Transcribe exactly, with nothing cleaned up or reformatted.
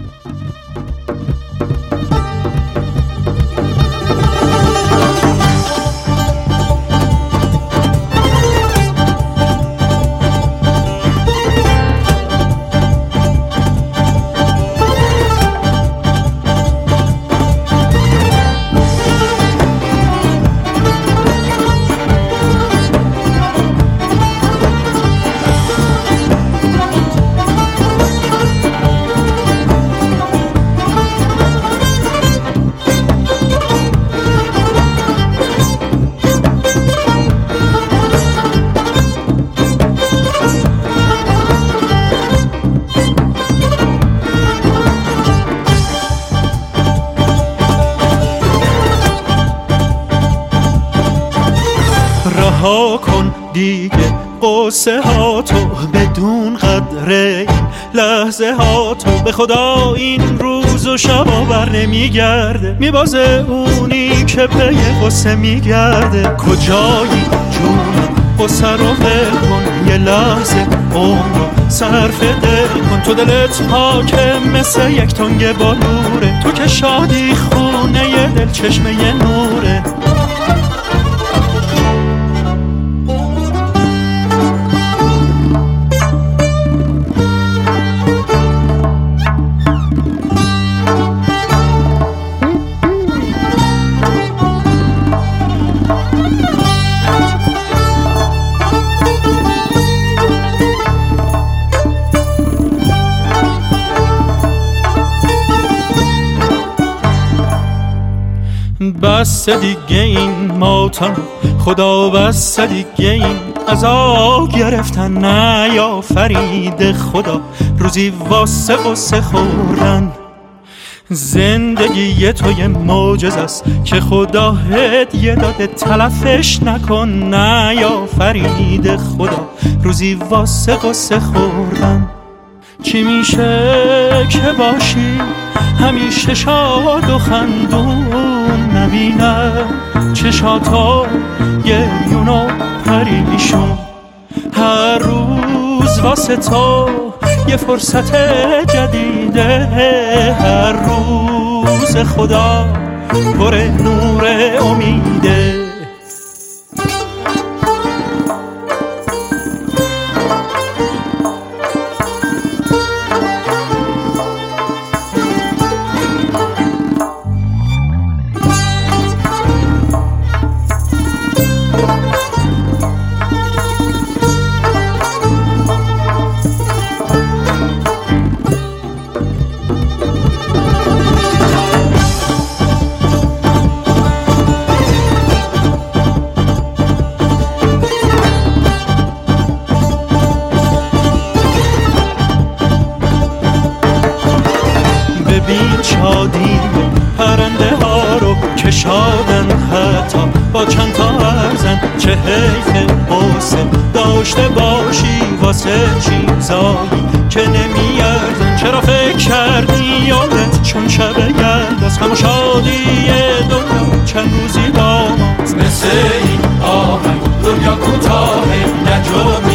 رها کن دیگه قصه ها تو، بدون قدر این لحظه ها تو. به خدا این روز و شبا بر نمیگرده، میبازه اونی که پی قصه میگرده. کجایی جون قصه رو ول کن، یه لحظه عمر رو صرف دل کن. تو دلت پاکه مثل یک تنگ بالوره، تو که شادی خونه ی دل چشمه ی نوره. بس دیگه این ماتم، خدا بس دیگه این عذاب گرفتن. نیافرید خدا روزی واسه قصه خوردن. زندگی تو یه معجزه است که خدا هدیه داده، تلفش نکن. نیافرید خدا روزی واسه قصه خوردن. چی میشه که باشی همیشه شاد و خندون، نبینم چشاتا گریون و پریشون. هر روز واسه تو یه فرصت جدیده، هر روز خدا پر نور امیده. ببین شادی پرنده ها رو که شادن، حتی با چند تا ارزن. چه حیف قصه داشته باشی واسه چیزایی که نمیارزن. چرا فکر کردی یادت چون شب گرد از غم و شادی دنیا چند روزی با ماست. مثل این آهنگ دنیا کوتاه، نه جمعه